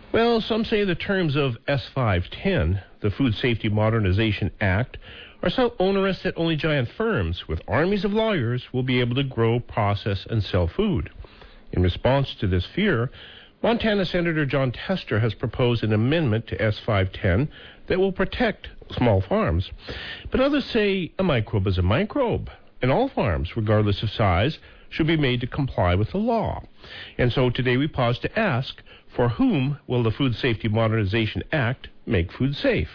Well, some say the terms of S510, the Food Safety Modernization Act, are so onerous that only giant firms with armies of lawyers will be able to grow, process, and sell food. In response to this fear, Montana Senator Jon Tester has proposed an amendment to S510 that will protect small farms. But others say a microbe is a microbe, and all farms, regardless of size, should be made to comply with the law. And so today we pause to ask, for whom will the Food Safety Modernization Act make food safe?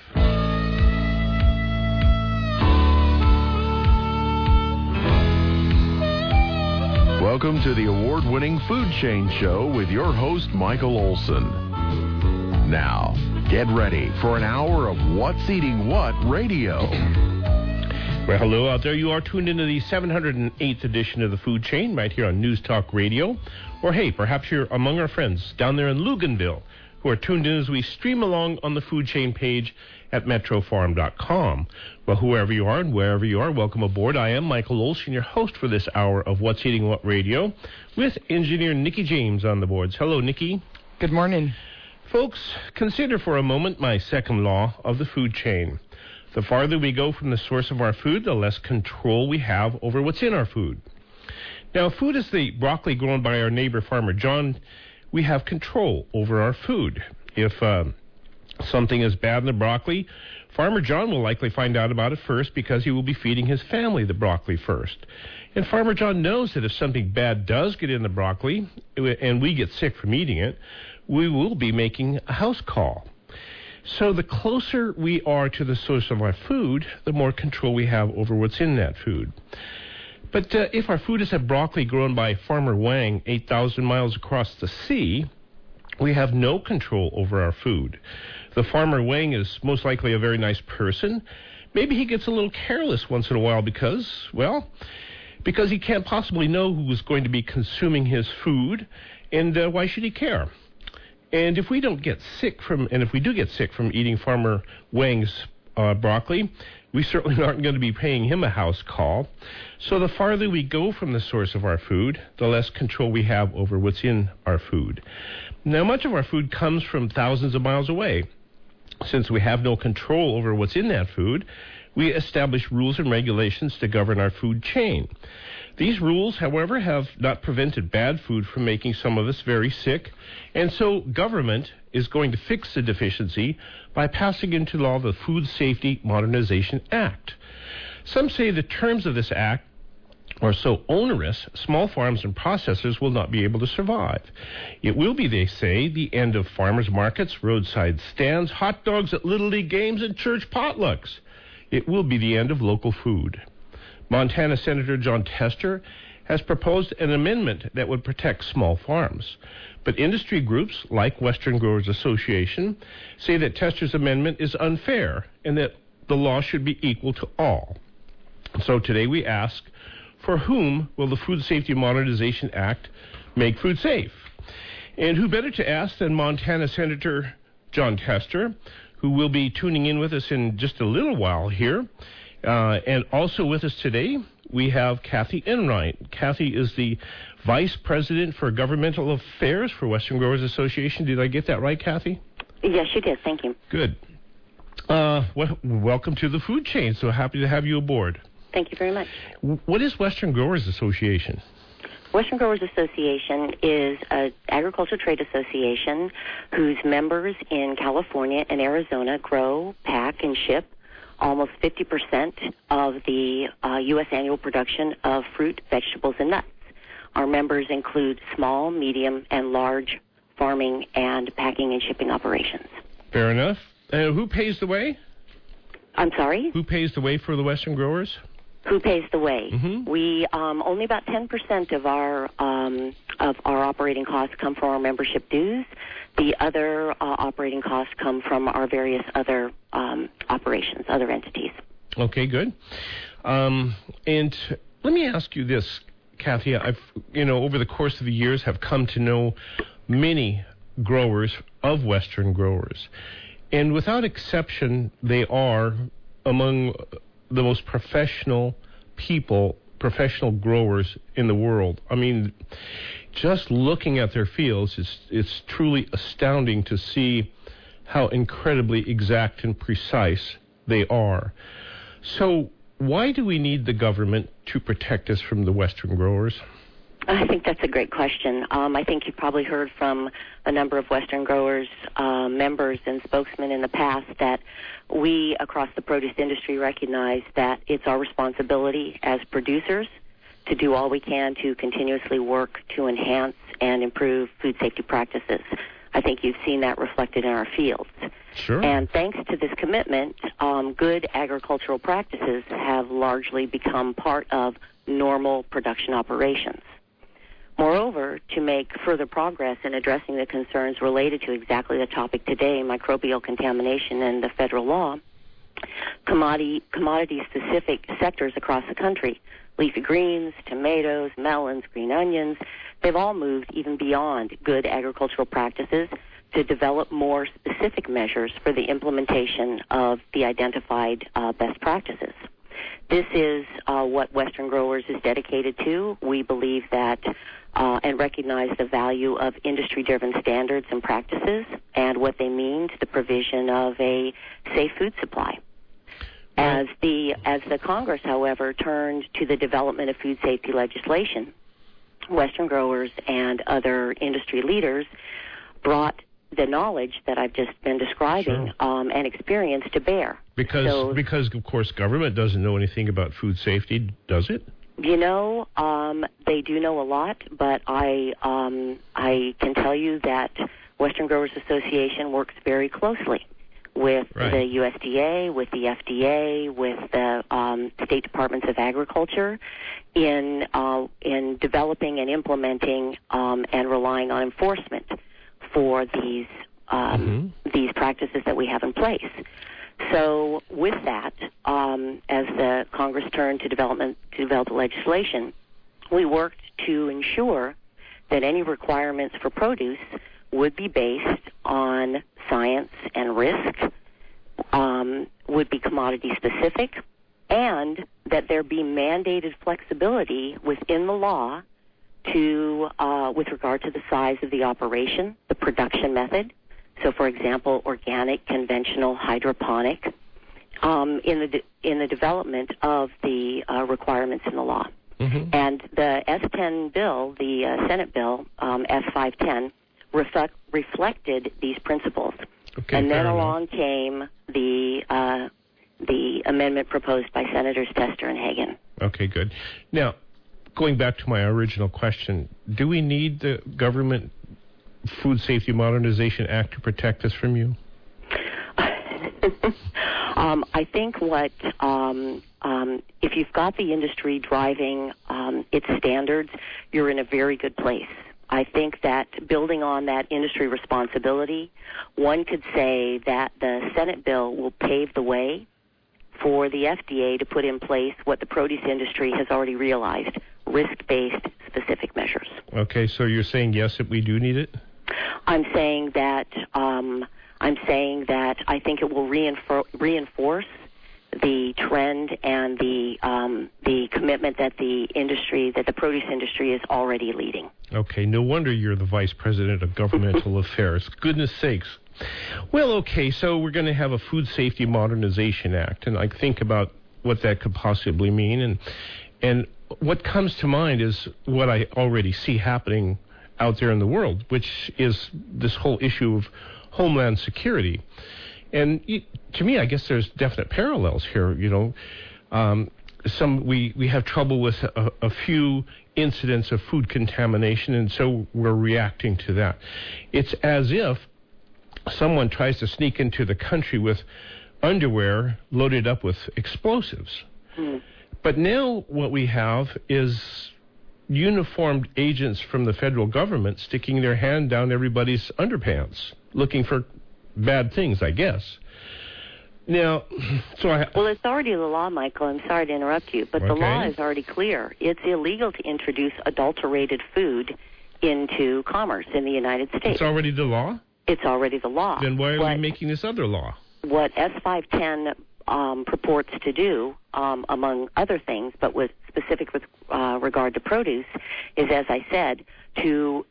Welcome to the award-winning Food Chain Show with your host, Michael Olson. Now, get ready for an hour of What's Eating What radio. Well, hello out there. You are tuned into the 708th edition of the Food Chain right here on News Talk Radio. Or, hey, perhaps you're among our friends down there in Luganville who are tuned in as we stream along on the Food Chain page at metrofarm.com. Well, whoever you are and wherever you are, welcome aboard. I am Michael Olson, your host for this hour of What's Eating What Radio, with engineer Nikki James on the boards. Hello, Nikki. Good morning. Folks, consider for a moment my second law of the food chain. The farther we go from the source of our food, the less control we have over what's in our food. Now, if food is the broccoli grown by our neighbor, Farmer John, we have control over our food. If something is bad in the broccoli, Farmer John will likely find out about it first because he will be feeding his family the broccoli first. And Farmer John knows that if something bad does get in the broccoli and we get sick from eating it, we will be making a house call. So the closer we are to the source of our food, the more control we have over what's in that food. But if our food is a broccoli grown by Farmer Wang 8,000 miles across the sea, we have no control over our food. The Farmer Wang is most likely a very nice person. Maybe he gets a little careless once in a while because he can't possibly know who is going to be consuming his food, and why should he care? And if we do get sick from eating Farmer Wang's broccoli, we certainly aren't going to be paying him a house call. So the farther we go from the source of our food, the less control we have over what's in our food. Now, much of our food comes from thousands of miles away. Since we have no control over what's in that food, we establish rules and regulations to govern our food chain. These rules, however, have not prevented bad food from making some of us very sick, and so government is going to fix the deficiency by passing into law the Food Safety Modernization Act. Some say the terms of this act are so onerous, small farms and processors will not be able to survive. It will be, they say, the end of farmers markets, roadside stands, hot dogs at Little League games, and church potlucks. It will be the end of local food. Montana Senator Jon Tester has proposed an amendment that would protect small farms. But industry groups like Western Growers Association say that Tester's amendment is unfair and that the law should be equal to all. So today we ask, for whom will the Food Safety Modernization Act make food safe? And who better to ask than Montana Senator Jon Tester, who will be tuning in with us in just a little while here. And also with us today, we have Kathy Enright. Kathy is the Vice President for Governmental Affairs for Western Growers Association. Did I get that right, Kathy? Yes, you did. Thank you. Good. Welcome to the food chain. So happy to have you aboard. Thank you very much. What is Western Growers Association? Western Growers Association is an agricultural trade association whose members in California and Arizona grow, pack, and ship almost 50% of the U.S. annual production of fruit, vegetables, and nuts. Our members include small, medium, and large farming and packing and shipping operations. Fair enough. Who pays the way? I'm sorry? Who pays the way for the Western Growers? Who pays the way? Mm-hmm. We only about 10% of our operating costs come from our membership dues. The other operating costs come from our various other operations, other entities. Okay, good. And let me ask you this, Kathy. I've, over the course of the years, have come to know many growers of Western Growers, and without exception, they are among the most professional people professional growers in the world. I mean, just looking at their fields, it's truly astounding to see how incredibly exact and precise they are. So why do we need the government to protect us from the Western growers? I think that's a great question. I think you've probably heard from a number of Western growers, members and spokesmen in the past that we across the produce industry recognize that it's our responsibility as producers to do all we can to continuously work to enhance and improve food safety practices. I think you've seen that reflected in our fields. Sure. And thanks to this commitment, good agricultural practices have largely become part of normal production operations. Moreover, to make further progress in addressing the concerns related to exactly the topic today, microbial contamination and the federal law, commodity-specific sectors across the country, leafy greens, tomatoes, melons, green onions, they've all moved even beyond good agricultural practices to develop more specific measures for the implementation of the identified best practices. This is what Western Growers is dedicated to. We believe that and recognize the value of industry-driven standards and practices and what they mean to the provision of a safe food supply. As the Congress, however, turned to the development of food safety legislation, Western growers and other industry leaders brought the knowledge that I've just been describing and experience to bear. Because, of course, government doesn't know anything about food safety, does it? You know, they do know a lot, but I can tell you that Western Growers Association works very closely with the USDA, with the FDA, with the State Departments of Agriculture in developing and implementing and relying on enforcement for these practices that we have in place. So with that, as the Congress turned to develop legislation, we worked to ensure that any requirements for produce would be based on science and risk, would be commodity specific, and that there be mandated flexibility within the law to with regard to the size of the operation, the production method. So, for example, organic, conventional, hydroponic, in the development of the requirements in the law. Mm-hmm. And the S10 bill, the Senate bill, S510, reflected these principles. Okay, and then along came the amendment proposed by Senators Tester and Hagan. Okay, good. Now, going back to my original question, do we need the government Food Safety Modernization Act to protect us from you? I think if you've got the industry driving its standards, you're in a very good place. I think that building on that industry responsibility, one could say that the Senate bill will pave the way for the FDA to put in place what the produce industry has already realized, risk-based specific measures. Okay, so you're saying yes, that we do need it? I'm saying that I think it will reinforce the trend and the commitment that the produce industry is already leading. Okay, no wonder you're the Vice President of Governmental Affairs. Goodness sakes. Well, okay, so we're going to have a Food Safety Modernization Act, and I think about what that could possibly mean, and what comes to mind is what I already see happening out there in the world, which is this whole issue of homeland security. And to me, I guess there's definite parallels here. You know, we have trouble with a few incidents of food contamination, and so we're reacting to that. It's as if someone tries to sneak into the country with underwear loaded up with explosives. Mm. But now what we have is uniformed agents from the federal government sticking their hand down everybody's underpants, looking for bad things, I guess. Now, well, it's already the law, Michael. I'm sorry to interrupt you, but the law is already clear. It's illegal to introduce adulterated food into commerce in the United States. It's already the law? It's already the law. Then why are we making this other law? What S510 purports to do, among other things, but with specific with regard to produce, is, as I said, to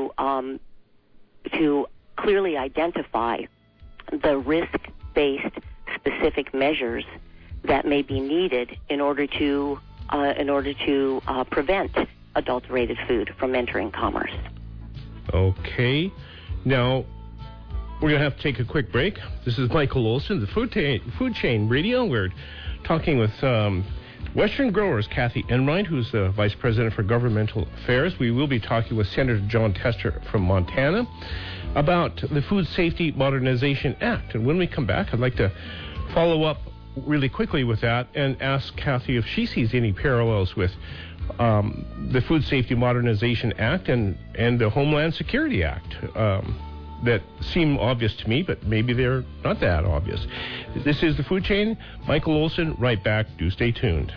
clearly identify the risk-based specific measures that may be needed in order to prevent adulterated food from entering commerce. Okay. Now, we're going to have to take a quick break. This is Michael Olson, the Food Chain Radio. We're talking with Western Growers, Kathy Enright, who's the Vice President for Governmental Affairs. We will be talking with Senator Jon Tester from Montana about the Food Safety Modernization Act. And when we come back, I'd like to follow up really quickly with that and ask Kathy if she sees any parallels with the Food Safety Modernization Act and the Homeland Security Act that seem obvious to me, but maybe they're not that obvious. This is the Food Chain. Michael Olson, right back. Do stay tuned.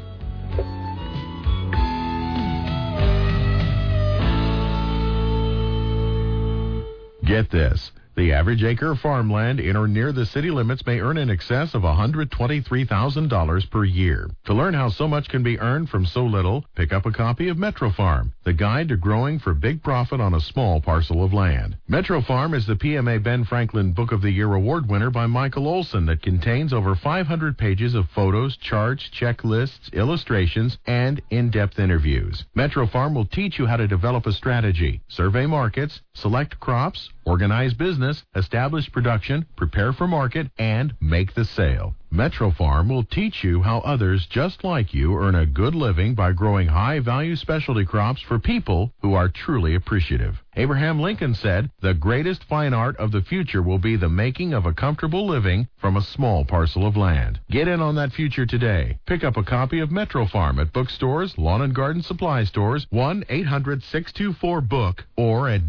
Get this. The average acre of farmland in or near the city limits may earn in excess of $123,000 per year. To learn how so much can be earned from so little, pick up a copy of Metro Farm, the guide to growing for big profit on a small parcel of land. Metro Farm is the PMA Ben Franklin Book of the Year award winner by Michael Olson that contains over 500 pages of photos, charts, checklists, illustrations, and in-depth interviews. Metro Farm will teach you how to develop a strategy, survey markets, select crops, organize business, establish production, prepare for market, and make the sale. Metro Farm will teach you how others just like you earn a good living by growing high-value specialty crops for people who are truly appreciative. Abraham Lincoln said, "The greatest fine art of the future will be the making of a comfortable living from a small parcel of land." Get in on that future today. Pick up a copy of Metro Farm at bookstores, lawn and garden supply stores, 1-800-624-BOOK, or at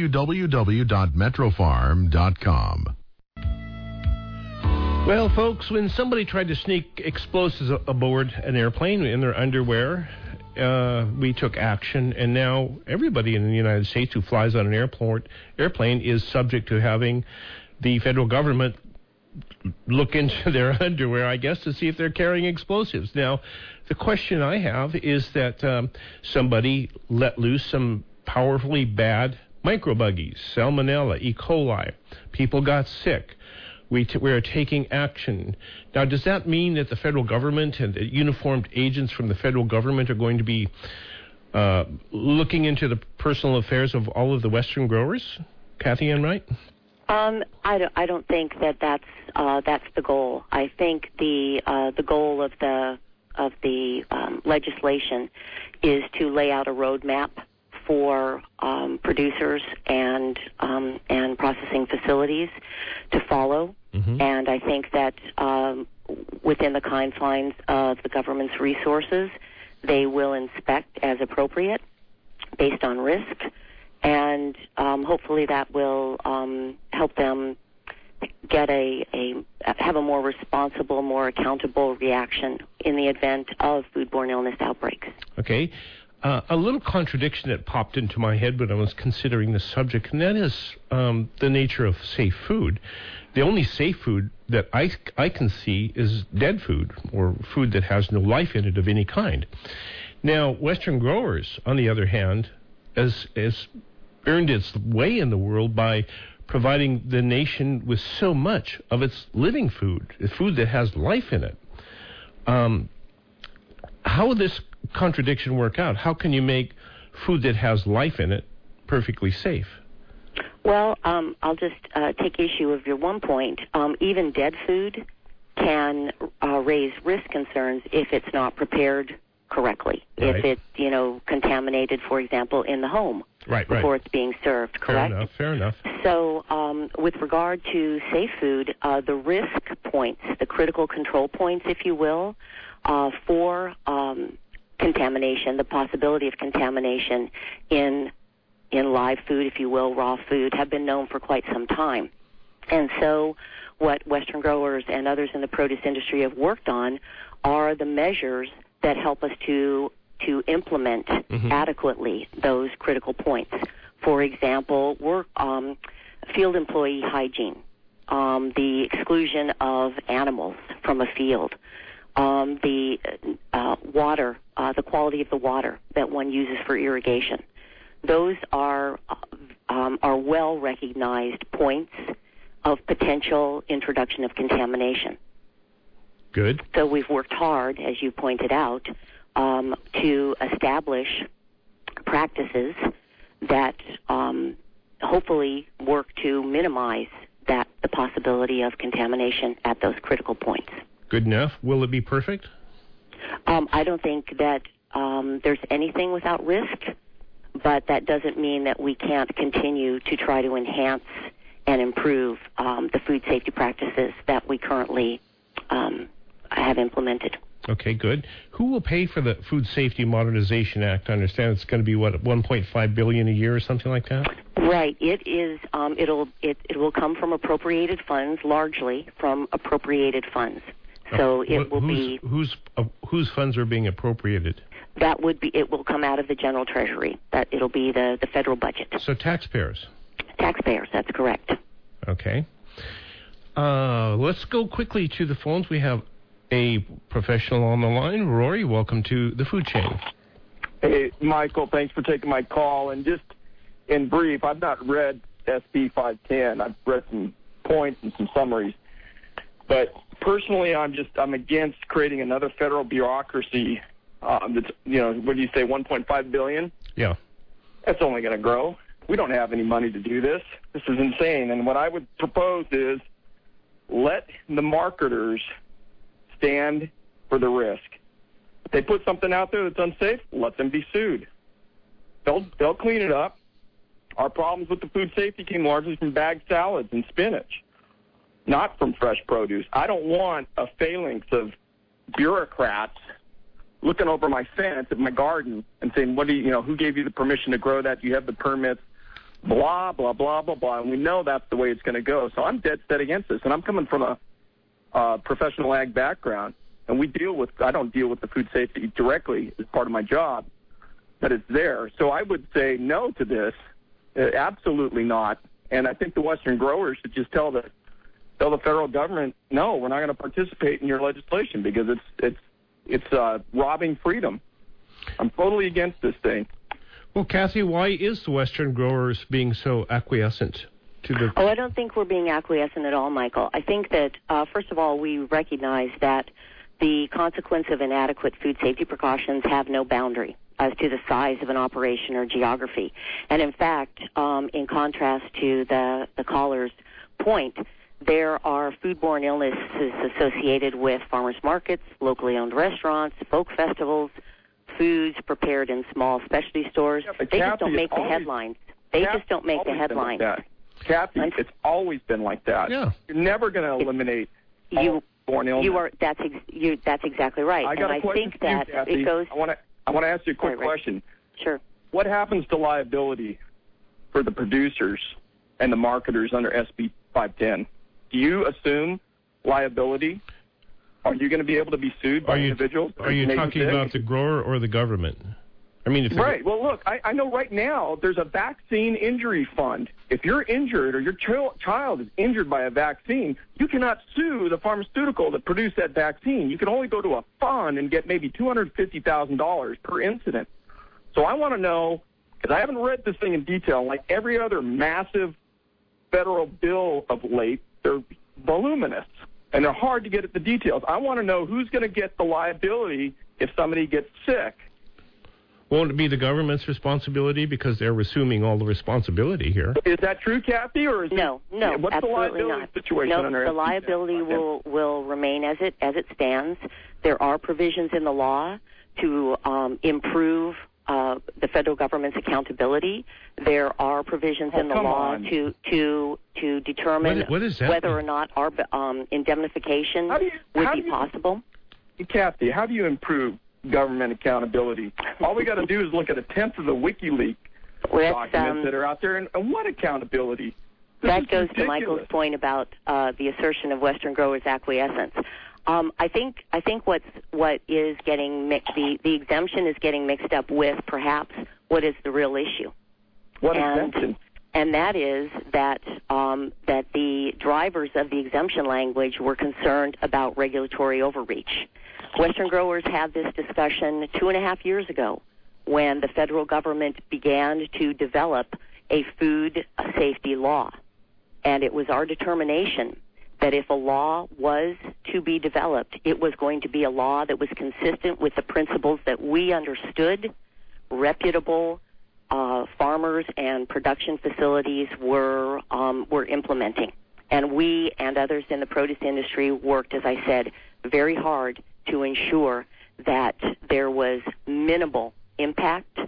www.metrofarm.com. Well, folks, when somebody tried to sneak explosives aboard an airplane in their underwear, we took action, and now everybody in the United States who flies on an airplane is subject to having the federal government look into their underwear, I guess, to see if they're carrying explosives. Now, the question I have is that somebody let loose some powerfully bad microbuggies, Salmonella, E. coli. People got sick. We are taking action. Now, does that mean that the federal government and the uniformed agents from the federal government are going to be looking into the personal affairs of all of the Western growers? Kathy Enright? I don't think that's the goal. I think the goal of the legislation is to lay out a roadmap for producers and processing facilities to follow. Mm-hmm. And I think that within the confines of the government's resources, they will inspect as appropriate based on risk, and hopefully that will help them get have a more responsible, more accountable reaction in the event of foodborne illness outbreaks. Okay. A little contradiction that popped into my head when I was considering the subject, and that is the nature of safe food. The only safe food that I can see is dead food, or food that has no life in it of any kind. Now, Western growers, on the other hand, has earned its way in the world by providing the nation with so much of its living food, food that has life in it. How would this contradiction work out? How can you make food that has life in it perfectly safe? Well, I'll just take issue of your one point. Even dead food can raise risk concerns if it's not prepared correctly. Right. If it's, contaminated, for example, in the home before it's being served, correct? Fair enough. So with regard to safe food, the risk points, the critical control points, if you will, for contamination, the possibility of contamination in live food, if you will, raw food, have been known for quite some time. And so what Western growers and others in the produce industry have worked on are the measures that help us to implement adequately those critical points. For example, field employee hygiene, the exclusion of animals from a field, the water, the quality of the water that one uses for irrigation. Those are well-recognized points of potential introduction of contamination. Good. So we've worked hard, as you pointed out, to establish practices that hopefully work to minimize the possibility of contamination at those critical points. Good enough. Will it be perfect? I don't think that there's anything without risk, but that doesn't mean that we can't continue to try to enhance and improve the food safety practices that we currently have implemented. Okay, good. Who will pay for the Food Safety Modernization Act? I understand it's going to be, what, $1.5 billion a year or something like that? Right. It is. It will come from appropriated funds, largely from appropriated funds. So it will be whose funds are being appropriated? That would be. It will come out of the general treasury. That it'll be the federal budget. So taxpayers. Taxpayers. That's correct. Okay. Let's go quickly to the phones. We have a professional on the line. Rory, welcome to the food chain. Hey, Michael, thanks for taking my call. And just in brief, I've not read SB 510. I've read some points and some summaries. But personally, I'm against creating another federal bureaucracy that's, what do you say, $1.5 billion? Yeah. That's only going to grow. We don't have any money to do this. This is insane. And what I would propose is let the marketers stand for the risk. If they put something out there that's unsafe, let them be sued. They'll clean it up. Our problems with the food safety came largely from bagged salads and spinach, not from fresh produce. I don't want a phalanx of bureaucrats looking over my fence at my garden and saying, who gave you the permission to grow that? Do you have the permits? Blah, blah, blah, blah, blah. And we know that's the way it's going to go. So I'm dead set against this. And I'm coming from a professional ag background, and I don't deal with the food safety directly as part of my job, but it's there. So I would say no to this, absolutely not. And I think the Western growers should just tell the federal government, no, we're not going to participate in your legislation because it's robbing freedom. I'm totally against this thing. Well, Kathy, why is the Western growers being so acquiescent to the... I don't think we're being acquiescent at all, Michael. I think that, first of all, we recognize that the consequence of inadequate food safety precautions have no boundary as to the size of an operation or geography. And in fact, in contrast to the caller's point, there are foodborne illnesses associated with farmers markets, locally owned restaurants, folk festivals, foods prepared in small specialty stores. Yeah, they just don't make the headlines. They just don't make the headlines. Kathy, it's always been like that. Yeah. You're never going to eliminate foodborne illness. That's exactly right. I got a question for you, Kathy. I want to ask you a quick question. Sure. What happens to liability for the producers and the marketers under SB 510? Do you assume liability? Are you going to be able to be sued by individuals? Are you talking about the grower or the government? I mean, right. Well, look, I know right now there's a vaccine injury fund. If you're injured or your child is injured by a vaccine, you cannot sue the pharmaceutical that produced that vaccine. You can only go to a fund and get maybe $250,000 per incident. So I want to know, because I haven't read this thing in detail, like every other massive federal bill of late, they're voluminous, and they're hard to get at the details. I want to know who's going to get the liability if somebody gets sick. Won't it be the government's responsibility because they're assuming all the responsibility here? Is that true, Kathy, or is no? What's absolutely the liability not. situation under the liability will remain as it stands. There are provisions in the law to improve the federal government's accountability. There are provisions in the law to determine whether or not indemnification would be possible. Kathy, how do you improve government accountability? All we got to do is look at a tenth of the WikiLeaks documents that are out there, and what accountability? That goes to Michael's point about the assertion of Western growers' acquiescence. I think what is getting the exemption is getting mixed up with perhaps what is the real issue. What exemption? and that is that that the drivers of the exemption language were concerned about regulatory overreach. Western growers had this discussion 2.5 years ago when the federal government began to develop a food safety law. And it was our determination that if a law was to be developed, it was going to be a law that was consistent with the principles that we understood reputable farmers and production facilities were implementing. And we and others in the produce industry worked, as I said, very hard to ensure that there was minimal impact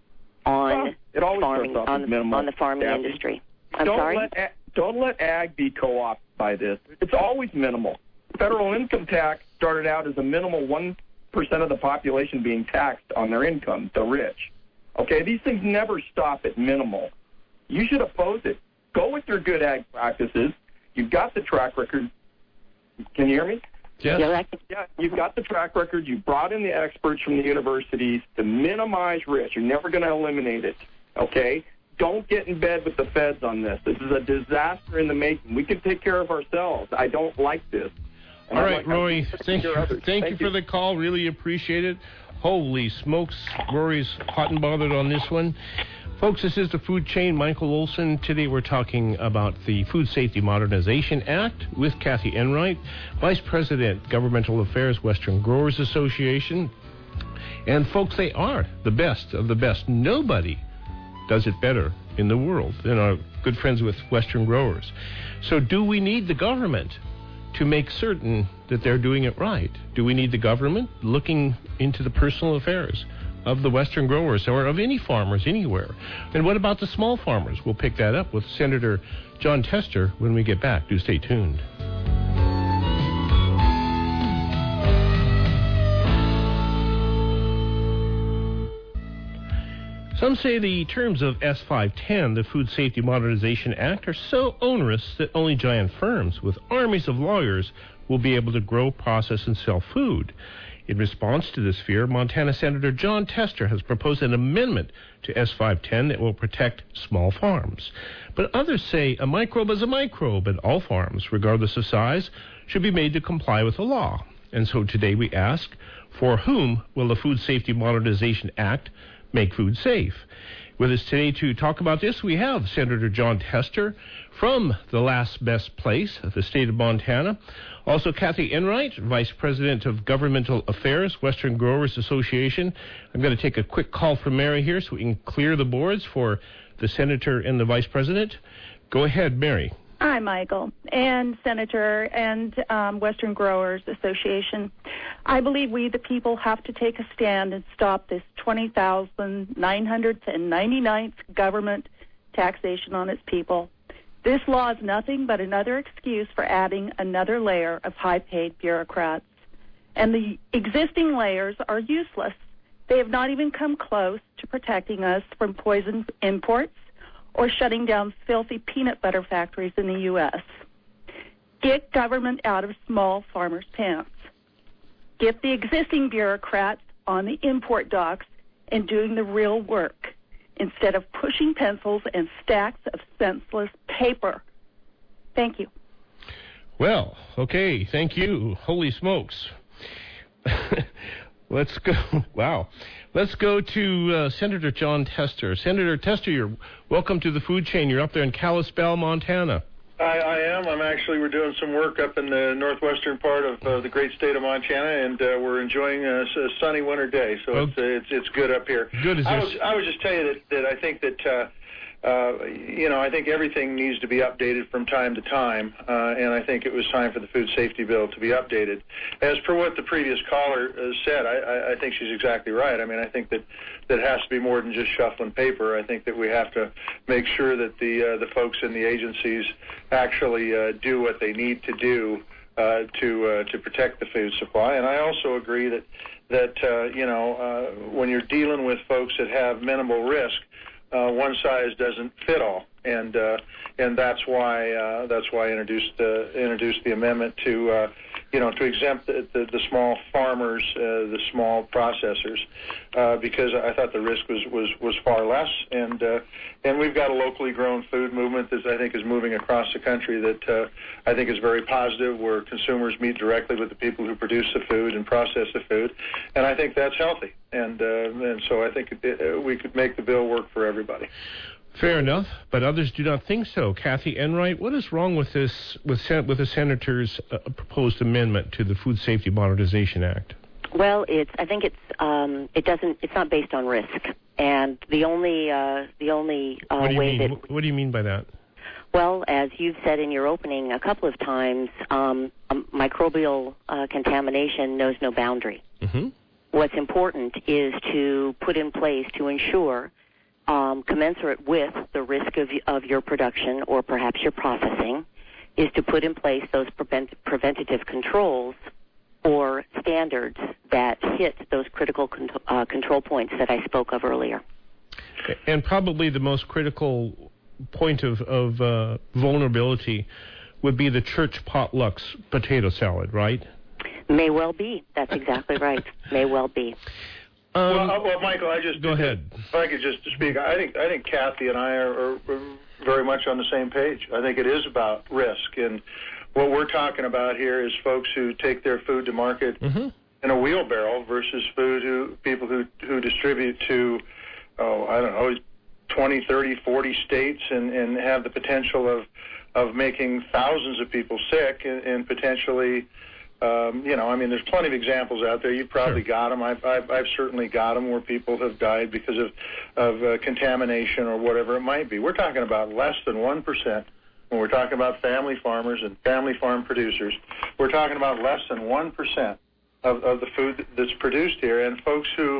on farming, on the farming industry. I'm sorry? Don't let ag be co-opted by this. It's always minimal. Federal income tax started out as a minimal 1% of the population being taxed on their income, the rich. Okay, these things never stop at minimal. You should oppose it. Go with your good ag practices. You've got the track record. Can you hear me? Yes. Yeah, you've got the track record. You brought in the experts from the universities to minimize risk. You're never going to eliminate it, okay? Don't get in bed with the feds on this. This is a disaster in the making. We can take care of ourselves. I don't like this. All right, Rory, thank you for the call. Really appreciate it. Holy smokes, Rory's hot and bothered on this one. Folks, this is the Food Chain. Michael Olson. Today we're talking about the Food Safety Modernization Act with Kathy Enright, Vice President, Governmental Affairs, Western Growers Association. And folks, they are the best of the best. Nobody does it better in the world than our good friends with Western Growers. So do we need the government to make certain that they're doing it right? Do we need the government looking into the personal affairs of the Western growers or of any farmers anywhere? And what about the small farmers? We'll pick that up with Senator Jon Tester when we get back. Do stay tuned. Some say the terms of S510, the Food Safety Modernization Act, are so onerous that only giant firms with armies of lawyers will be able to grow, process, and sell food. In response to this fear, Montana Senator Jon Tester has proposed an amendment to S510 that will protect small farms. But others say a microbe is a microbe, and all farms, regardless of size, should be made to comply with the law. And so today we ask, for whom will the Food Safety Modernization Act make food safe? With us today to talk about this, we have Senator Jon Tester from the last best place, the state of Montana. Also, Kathy Enright, Vice President of Governmental Affairs, Western Growers Association. I'm going to take a quick call from Mary here so we can clear the boards for the Senator and the Vice President. Go ahead, Mary. Hi, Michael, and Senator, and Western Growers Association. I believe we, the people, have to take a stand and stop this 20,999th government taxation on its people. This law is nothing but another excuse for adding another layer of high-paid bureaucrats. And the existing layers are useless. They have not even come close to protecting us from poison imports or shutting down filthy peanut butter factories in the U.S. Get government out of small farmers' pants. Get the existing bureaucrats on the import docks and doing the real work instead of pushing pencils and stacks of senseless paper. Thank you. Well, okay, thank you. Holy smokes. Let's go. Wow. Let's go to Senator Jon Tester. Senator Tester, you're welcome to the Food Chain. You're up there in Kalispell, Montana. I am. We're doing some work up in the northwestern part of the great state of Montana, and we're enjoying a sunny winter day. So it's good up here. Good. I would just tell you that I think that I think everything needs to be updated from time to time, and I think it was time for the food safety bill to be updated. As per what the previous caller said, I think she's exactly right. I mean, I think that has to be more than just shuffling paper. I think that we have to make sure that the folks in the agencies actually do what they need to do to protect the food supply. And I also agree that when you're dealing with folks that have minimal risk, one size doesn't fit all, and that's why I introduced the amendment to to exempt the small farmers, the small processors, because I thought the risk was far less, and we've got a locally grown food movement that I think is moving across the country that I think is very positive, where consumers meet directly with the people who produce the food and process the food, and I think that's healthy, and so I think we could make the bill work for everybody. Fair enough, but others do not think so. Kathy Enright, what is wrong with this, with the senator's proposed amendment to the Food Safety Modernization Act? Well, I think it's not based on risk, and the only way that. What do you mean by that? Well, as you've said in your opening a couple of times, microbial contamination knows no boundary. Mm-hmm. What's important is to put in place to ensure, commensurate with the risk of your production or perhaps your processing, is to put in place those preventative controls or standards that hit those critical control points that I spoke of earlier. And probably the most critical point of vulnerability would be the church potlucks potato salad, right? May well be. That's exactly right. May well be. Well, Michael, go ahead. If I could just speak, I think Kathy and I are very much on the same page. I think it is about risk, and what we're talking about here is folks who take their food to market mm-hmm. in a wheelbarrow versus people who distribute to, 20, 30, 40 states and have the potential of making thousands of people sick and potentially. There's plenty of examples out there. You've probably sure. got them. I've certainly got them where people have died because of contamination or whatever it might be. We're talking about less than 1%. When we're talking about family farmers and family farm producers, we're talking about less than 1% of the food that's produced here, and folks who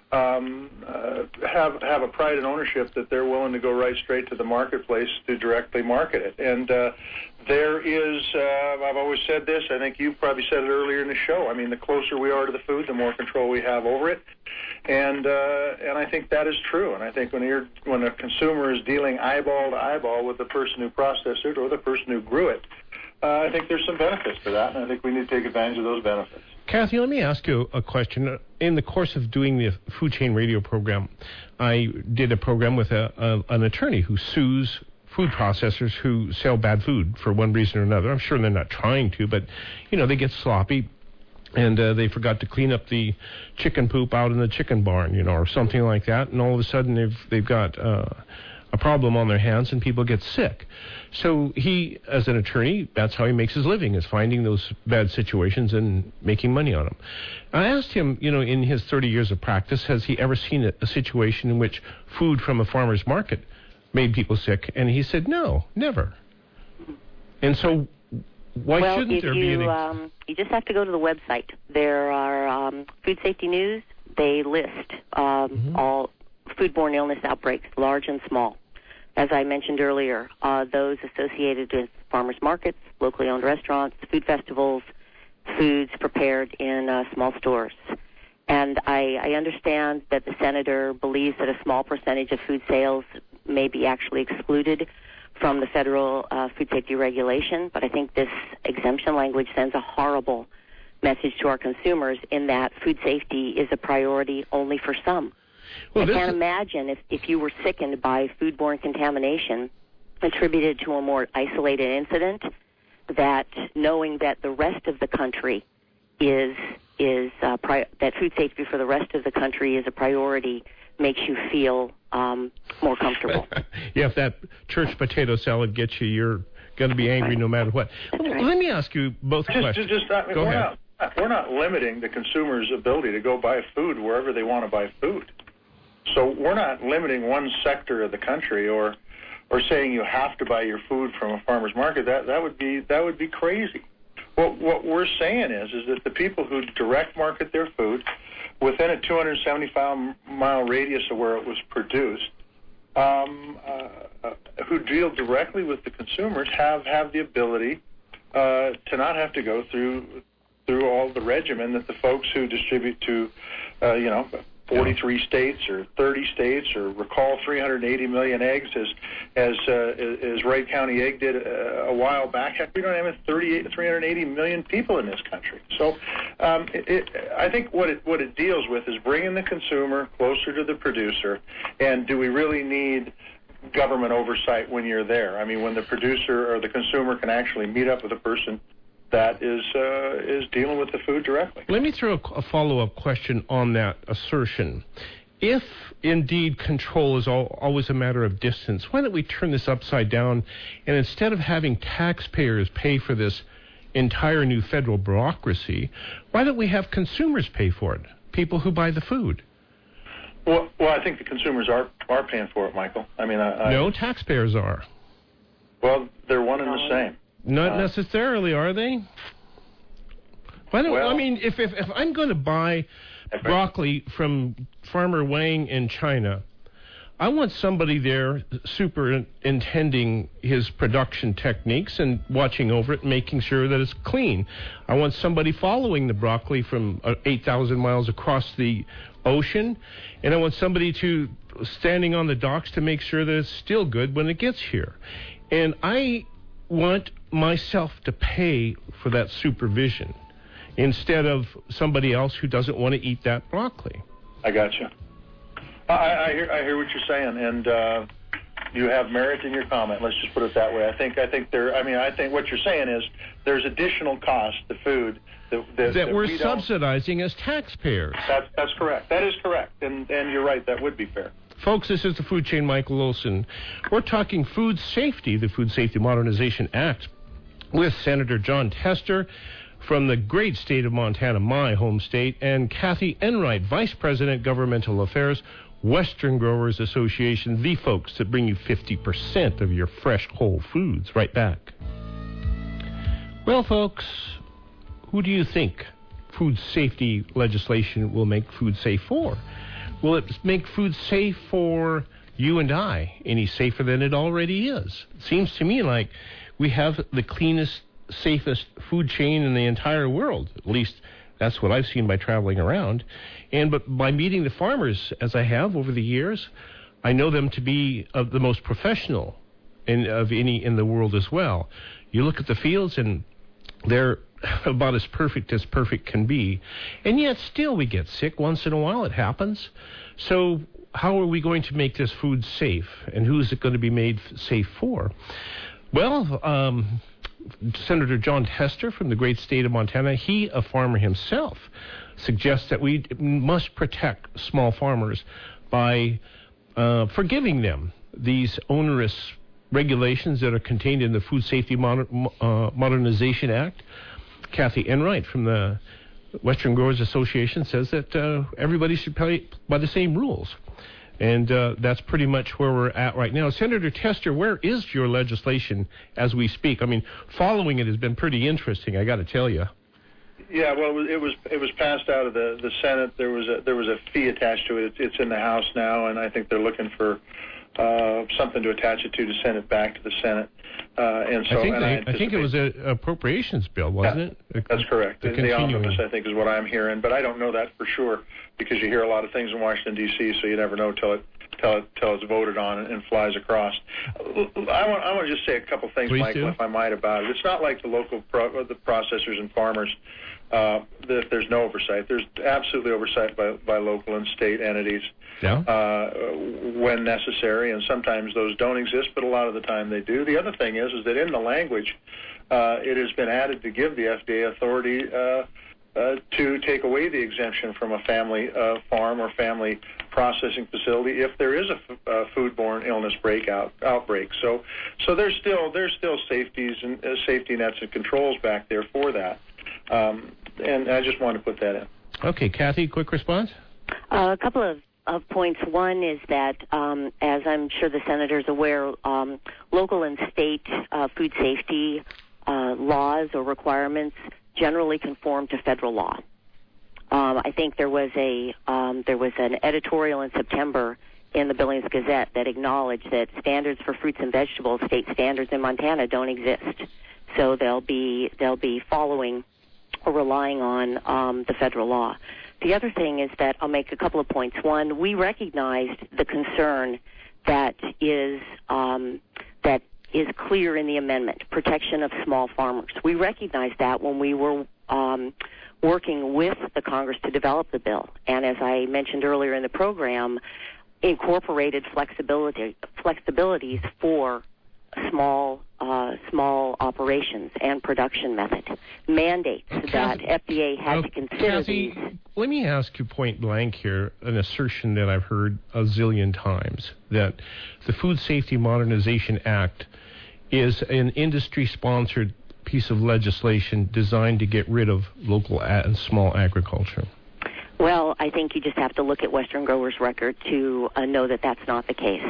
have a pride and ownership that they're willing to go right straight to the marketplace to directly market it. And there is, I've always said this, I think you probably said it earlier in the show, I mean, the closer we are to the food, the more control we have over it. And I think that is true. And I think when a consumer is dealing eyeball to eyeball with the person who processed it or the person who grew it, I think there's some benefits to that, and I think we need to take advantage of those benefits. Kathy, let me ask you a question. In the course of doing the Food Chain Radio program, I did a program with an attorney who sues food processors who sell bad food for one reason or another. I'm sure they're not trying to, but, they get sloppy, and they forgot to clean up the chicken poop out in the chicken barn, or something like that, and all of a sudden they've got a problem on their hands and people get sick. So he, as an attorney, that's how he makes his living, is finding those bad situations and making money on them. I asked him, in his 30 years of practice, has he ever seen a situation in which food from a farmer's market made people sick? And he said, no, never. And so why shouldn't there be any... you just have to go to the website. There are Food Safety News. They list all foodborne illness outbreaks, large and small. As I mentioned earlier, those associated with farmers markets, locally owned restaurants, food festivals, foods prepared in small stores. And I understand that the senator believes that a small percentage of food sales may be actually excluded from the federal food safety regulation, but I think this exemption language sends a horrible message to our consumers in that food safety is a priority only for some. Well, I can't imagine if you were sickened by foodborne contamination attributed to a more isolated incident, that knowing that the rest of the country that food safety for the rest of the country is a priority makes you feel more comfortable. Yeah, if that church potato salad gets you, you're going to be angry no matter what. Right. Let me ask you both questions. Go ahead. We're not limiting the consumer's ability to go buy food wherever they want to buy food. So we're not limiting one sector of the country or saying you have to buy your food from a farmer's market. That would be crazy. What we're saying is that the people who direct market their food within a 275-mile radius of where it was produced, who deal directly with the consumers, have the ability to not have to go through all the regimen that the folks who distribute to 43 states or 30 states, or recall 380 million eggs as Wright County Egg did a while back. Heck, we don't have 380 million people in this country. So I think what it deals with is bringing the consumer closer to the producer. And do we really need government oversight when you're there? I mean, when the producer or the consumer can actually meet up with a person that is dealing with the food directly. Let me throw a follow-up question on that assertion. If indeed control is always a matter of distance, why don't we turn this upside down, and instead of having taxpayers pay for this entire new federal bureaucracy, why don't we have consumers pay for it, people who buy the food? Well, I think the consumers are paying for it, Michael. I mean, no, taxpayers are. Well, they're one and the same. Not necessarily, are they? Why don't, well, I mean, if I'm going to buy broccoli from Farmer Wang in China, I want somebody there superintending his production techniques and watching over it and making sure that it's clean. I want somebody following the broccoli from 8,000 miles across the ocean, and I want somebody standing on the docks to make sure that it's still good when it gets here. And I want myself to pay for that supervision instead of somebody else who doesn't want to eat that broccoli. I got you. I hear what you're saying, and you have merit in your comment. Let's just put it that way. I think what you're saying is there's additional cost to food that we're subsidizing as taxpayers. That's correct. That is correct, and you're right. That would be fair. Folks, this is the Food Chain, Michael Olson. We're talking food safety, the Food Safety Modernization Act, with Senator Jon Tester from the great state of Montana, my home state, and Kathy Enright, Vice President, Governmental Affairs, Western Growers Association, the folks that bring you 50% of your fresh whole foods. Right back. Well, folks, who do you think food safety legislation will make food safe for? Will it make food safe for you and I any safer than it already is? It seems to me like we have the cleanest, safest food chain in the entire world. At least that's what I've seen by traveling around. But by meeting the farmers, as I have over the years, I know them to be the most professional of any in the world as well. You look at the fields, and they're about as perfect can be. And yet still we get sick once in a while. It happens. So how are we going to make this food safe? And who is it going to be made safe for? Well, Senator Jon Tester from the great state of Montana, he, a farmer himself, suggests that we must protect small farmers by forgiving them these onerous regulations that are contained in the Food Safety Modernization Act. Kathy Enright from the Western Growers Association says that everybody should play by the same rules. And that's pretty much where we're at right now. Senator Tester, where is your legislation as we speak? I mean, following it has been pretty interesting, I got to tell you. Yeah, well, it was passed out of the Senate. There was a fee attached to it. It's in the House now, and I think they're looking for something to attach it to send it back to the Senate. And so I think it was an appropriations bill, wasn't it? That's correct. The omnibus, I think, is what I'm hearing, but I don't know that for sure because you hear a lot of things in Washington D.C., so you never know till it's voted on and flies across. I want to just say a couple things, Please Michael, do. if I might, about it. It's not like the local the processors and farmers that there's no oversight. There's absolutely oversight by local and state entities. Yeah. When necessary, and sometimes those don't exist, but a lot of the time they do. The other thing is that in the language, it has been added to give the FDA authority to take away the exemption from a family farm or family processing facility if there is a foodborne illness outbreak. So there's still safeties and safety nets and controls back there for that. And I just wanted to put that in. Okay, Kathy, quick response. A couple of points. One is that, as I'm sure the senator's aware, local and state food safety laws or requirements generally conform to federal law. I think there was an editorial in September in the Billings Gazette that acknowledged that standards for fruits and vegetables, state standards in Montana, don't exist. So they'll be following or relying on the federal law. the other thing is that I'll make a couple of points. One, we recognized the concern that is clear in the amendment, protection of small farmers. We recognized that when we were working with the Congress to develop the bill, and as I mentioned earlier in the program, incorporated flexibilities for small operations and production methods, mandates that FDA had to consider. Kathy, let me ask you point blank here an assertion that I've heard a zillion times, that the Food Safety Modernization Act is an industry-sponsored piece of legislation designed to get rid of local and small agriculture. Well, I think you just have to look at Western Growers' record to know that that's not the case.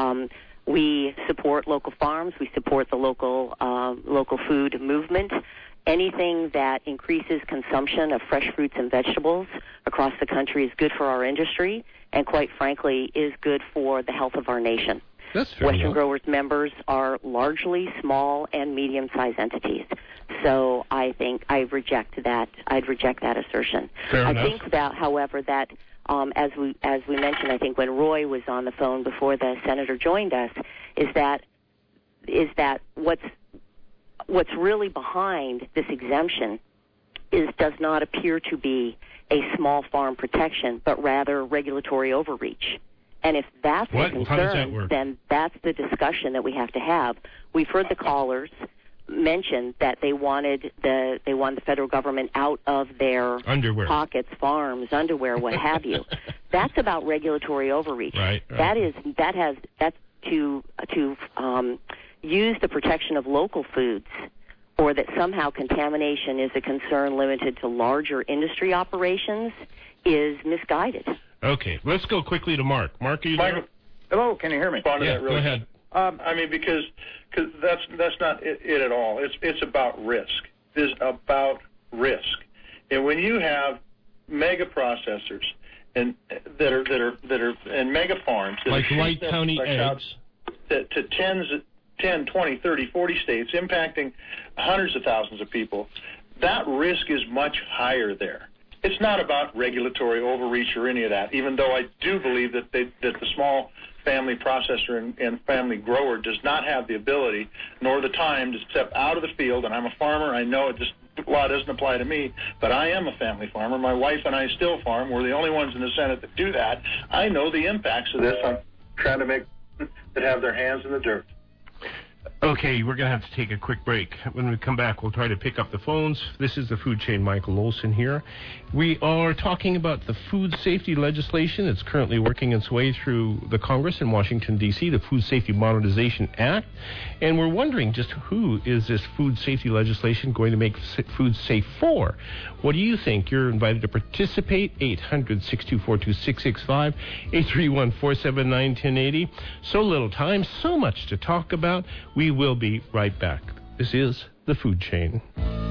We support local farms. We support the local food movement. Anything that increases consumption of fresh fruits and vegetables across the country is good for our industry, and quite frankly, is good for the health of our nation. That's fair Western enough. Growers members are largely small and medium-sized entities. So I think I'd reject that assertion. Fair I enough. think that, however, that as we mentioned, I think when Roy was on the phone before the senator joined us, is that what's really behind this exemption does not appear to be a small farm protection, but rather regulatory overreach. And if that's What? the How does that concern, work? then that's the discussion that we have to have. We've heard the callers mention that they wanted the federal government out of their Underwear. pockets, farms, underwear, what have you. That's about regulatory overreach. Right. That's to use the protection of local foods, or that somehow contamination is a concern limited to larger industry operations, is misguided. Okay, let's go quickly to Mark. Mark, are you there? Michael, Hello, can you hear me? respond to Yeah, that really go ahead. I mean, because that's not it at all. It's about risk. It's about risk. And when you have mega processors and that are and mega farms that Like are Wright shipping County fresh out eggs. to 10, 20, 30, 40 states, impacting hundreds of thousands of people, that risk is much higher there. It's not about regulatory overreach or any of that, even though I do believe that the small family processor and family grower does not have the ability nor the time to step out of the field. And I'm a farmer. I know this law doesn't apply to me, but I am a family farmer. My wife and I still farm. We're the only ones in the Senate that do that. I know the impacts of this. I'm trying to make that have their hands in the dirt. Okay, we're going to have to take a quick break. When we come back, we'll try to pick up the phones. This is the Food Chain, Michael Olson here. We are talking about the food safety legislation that's currently working its way through the Congress in Washington, D.C., the Food Safety Modernization Act. And we're wondering just who is this food safety legislation going to make food safe for? What do you think? You're invited to participate. 800-624-2665, 831-479-1080. So little time, so much to talk about. We will be right back. This is the Food Chain.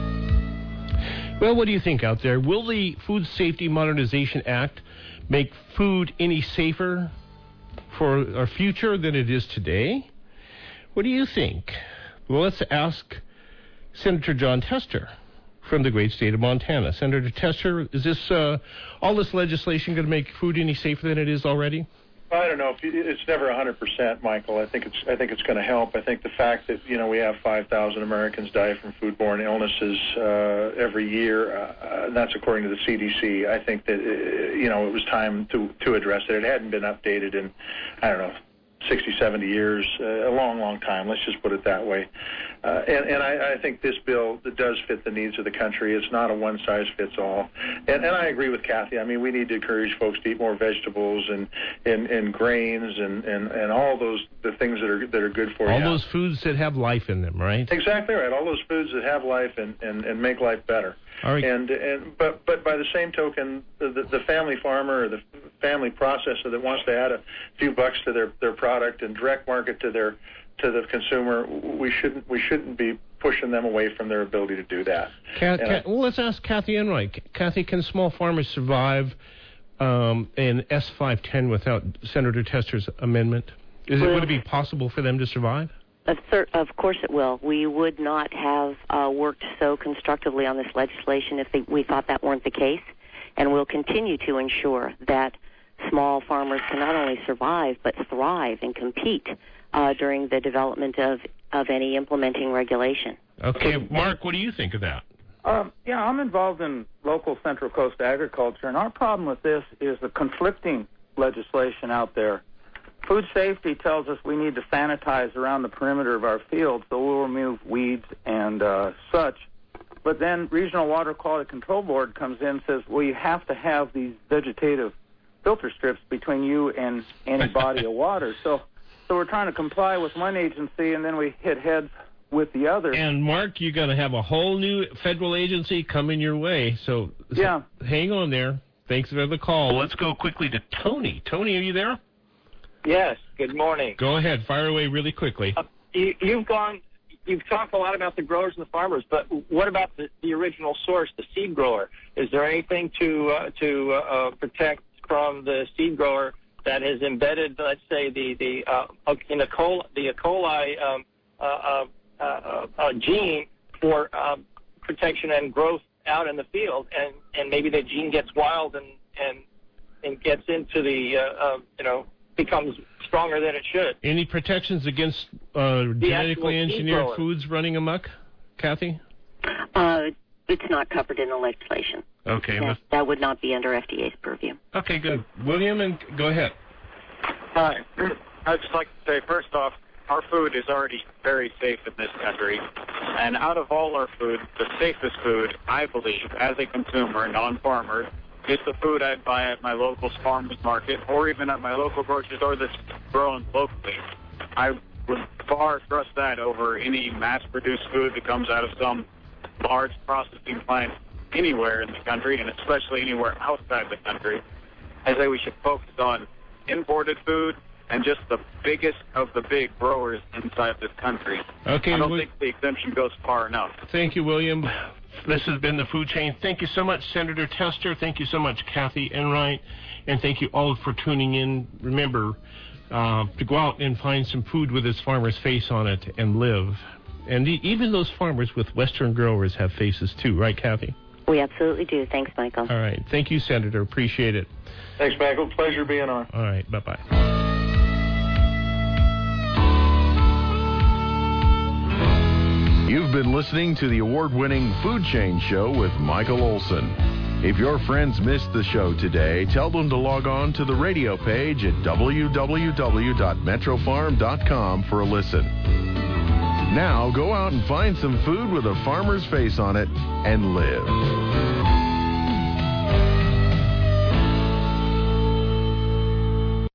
Well, what do you think out there? Will the Food Safety Modernization Act make food any safer for our future than it is today? What do you think? Well, let's ask Senator Jon Tester from the great state of Montana. Senator Tester, is this all this legislation going to make food any safer than it is already? I don't know. It's never 100%, Michael. I think it's going to help. I think the fact that we have 5,000 Americans die from foodborne illnesses every year, and that's according to the CDC. I think that it was time to address it. It hadn't been updated in 60, 70 years, a long, long time. Let's just put it that way. And I think this bill does fit the needs of the country. It's not a one-size-fits-all. And I agree with Kathy. I mean, we need to encourage folks to eat more vegetables and grains and all the things that are good for you. All those foods that have life in them, right? Exactly right. All those foods that have life and make life better. All right. But by the same token, the family farmer or the family processor that wants to add a few bucks to their product and direct market to the consumer, we shouldn't be pushing them away from their ability to do that. Well, let's ask Kathy Enright. Kathy, can small farmers survive in S510 without Senator Tester's amendment? Would it be possible for them to survive? Of course it will. We would not have worked so constructively on this legislation if we thought that weren't the case. and will continue to ensure that small farmers can not only survive but thrive and compete during the development of any implementing regulation. Okay, Mark, what do you think of that? Yeah, I'm involved in local Central Coast agriculture, and our problem with this is the conflicting legislation out there. Food safety tells us we need to sanitize around the perimeter of our fields, so we'll remove weeds and such. But then Regional Water Quality Control Board comes in and says, well, you have to have these vegetative filter strips between you and any body of water. So we're trying to comply with one agency, and then we hit heads with the other. And, Mark, you're going to have a whole new federal agency coming your way. So hang on there. Thanks for the call. Let's go quickly to Tony. Tony, are you there? Yes, good morning. Go ahead. Fire away really quickly. You've talked a lot about the growers and the farmers, but what about the original source, the seed grower? Is there anything to protect from the seed grower that has embedded, let's say, the E. coli gene for protection and growth out in the field, and maybe the gene gets wild and gets into the becomes stronger than it should? Any protections against genetically engineered foods running amok, Kathy? It's not covered in the legislation. Okay. That would not be under FDA's purview. Okay, good. William, and go ahead. Hi. I'd just like to say, first off, our food is already very safe in this country. And out of all our food, the safest food, I believe, as a consumer, non-farmer, is the food I'd buy at my local farmer's market or even at my local grocery store that's grown locally. I would far trust that over any mass-produced food that comes out of some large processing plant anywhere in the country, and especially anywhere outside the country. I say we should focus on imported food and just the biggest of the big growers inside this country. Okay, I don't think the exemption goes far enough. Thank you, William. This has been The Food Chain. Thank you so much, Senator Tester. Thank you so much, Kathy Enright. And thank you all for tuning in. Remember to go out and find some food with its farmer's face on it and live. And even those farmers with Western growers have faces too, right, Kathy? We absolutely do. Thanks, Michael. All right. Thank you, Senator. Appreciate it. Thanks, Michael. Pleasure being on. All right. Bye-bye. You've been listening to the award-winning Food Chain Show with Michael Olson. If your friends missed the show today, tell them to log on to the radio page at www.metrofarm.com for a listen. Now, go out and find some food with a farmer's face on it and live.